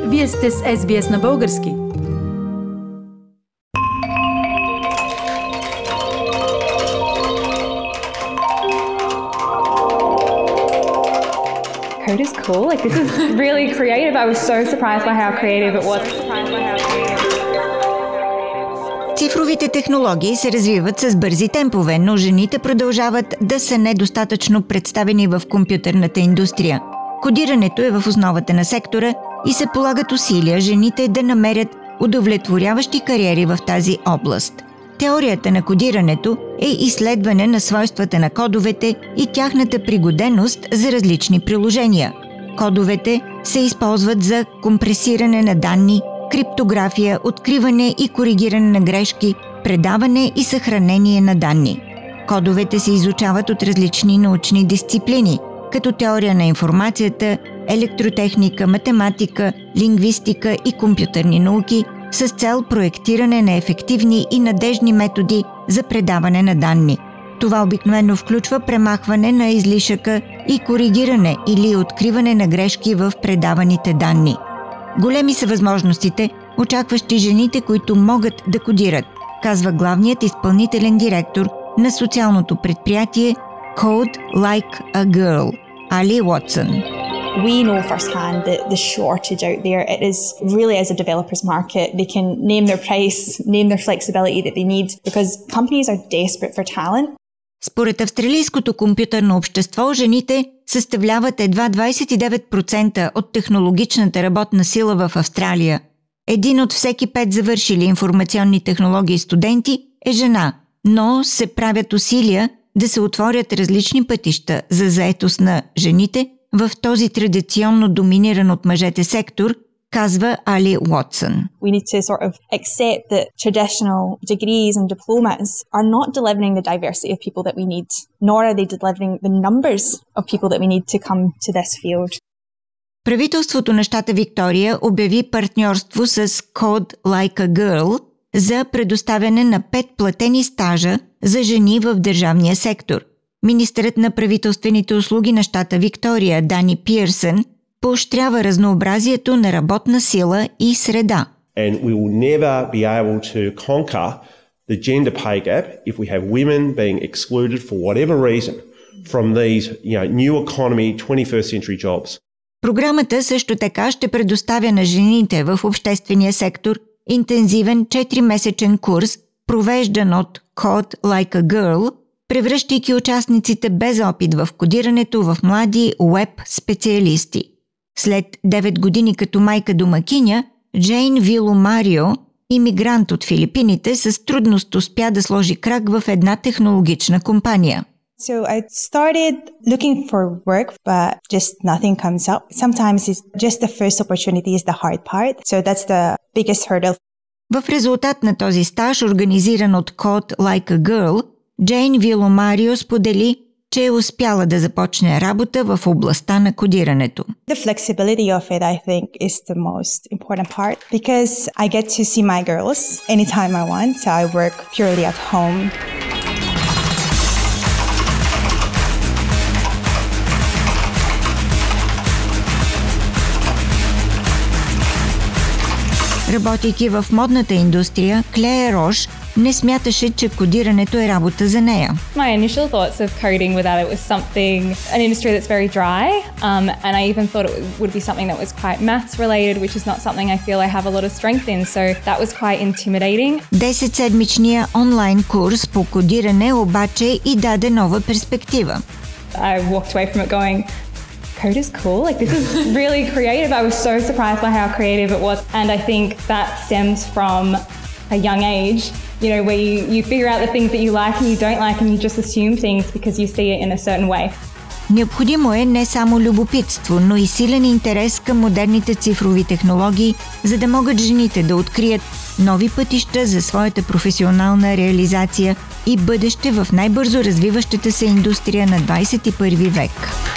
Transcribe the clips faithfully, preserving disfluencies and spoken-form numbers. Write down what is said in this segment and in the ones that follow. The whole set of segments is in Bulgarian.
Вие сте с Ес Би Ес на български. Code is cool. Like, this is really creative. I was so surprised by how creative it was. Цифровите технологии се развиват с бързи темпове, но жените продължават да са недостатъчно представени в компютърната индустрия. Кодирането е в основата на сектора и се полагат усилия жените да намерят удовлетворяващи кариери в тази област. Теорията на кодирането е изследване на свойствата на кодовете и тяхната пригоденост за различни приложения. Кодовете се използват за компресиране на данни, криптография, откриване и коригиране на грешки, предаване и съхранение на данни. Кодовете се изучават от различни научни дисциплини, като теория на информацията, електротехника, математика, лингвистика и компютърни науки, с цел проектиране на ефективни и надежни методи за предаване на данни. Това обикновено включва премахване на излишъка и коригиране или откриване на грешки в предаваните данни. Големи са възможностите, очакващи жените, които могат да кодират, казва главният изпълнителен директор на социалното предприятие Code Like a Girl, Али Уотсън. We know firsthand that the shortage out there, it is really as a developer's market. They can name their price, name their flexibility that they need because companies are desperate for talent. Според австралийското компютърно общество, жените съставляват едва двадесет и девет процента от технологичната работна сила в Австралия. Един от всеки пет завършили информационни технологии студенти е жена, но се правят усилия да се отворят различни пътища за заетост на жените в този традиционно доминиран от мъжете сектор, казва Али Уотсън. We need to sort of accept that traditional degrees and diplomas are not delivering the diversity of people that we need, nor are they delivering the numbers of people that we need to come to this field. Правителството на щата Виктория обяви партньорство с Code Like a Girl за предоставяне на пет платени стажа за жени в държавния сектор. Министърът на правителствените услуги на щата Виктория, Дани Пирсън, поощрява разнообразието на работна сила и среда. And we will never be able to conquer the gender pay gap if we have women being excluded for whatever reason from these, you know, new economy twenty-first century jobs. Програмата също така ще предоставя на жените в обществения сектор интензивен четиримесечен курс, провеждан от Code Like a Girl, превръщайки участниците без опит в кодирането в млади уеб специалисти. След девет години като майка домакиня, Джейн Виломарио, имигрант от Филипините, с трудност успя да сложи крак в една технологична компания. So I started looking for work, but just nothing comes up. Sometimes it's just the first opportunity is the hard part. So that's the biggest hurdle. В резултат на този стаж, организиран от Code Like a Girl, Джейн Виломарио сподели, че е успяла да започне работа в областта на кодирането. The flexibility of it, I think, is the most important part because I get to see my girls anytime I want, so I work purely at home. Работейки в модната индустрия, Клея Рош не смяташе, че кодирането е работа за нея. My initial thoughts of coding were that it was something, an industry that's very dry, um, and I even thought it would be something that was quite maths related, which is not something I feel I have a lot of strength in, so that was quite intimidating. десетседмичния онлайн курс по кодиране обаче и даде нова перспектива. I walked away from it going, code is cool, like this is really creative. I was so surprised by how creative it was, and I think that stems from a young age, you know, where you, you figure out the things that you like and you don't like and you just assume things because you see it in a certain way. Необходимо е не само любопитство, но и силен интерес към модерните цифрови технологии, за да могат жените да открият нови пътища за своята професионална реализация и бъдеще в най-бързо развиващата се индустрия на двадесет и първи век.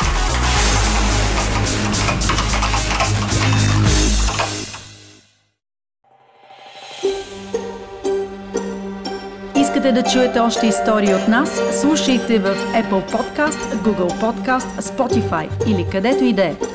Искате да чуете още истории от нас? Слушайте в Apple Podcast, Google Podcast, Spotify или където и да е.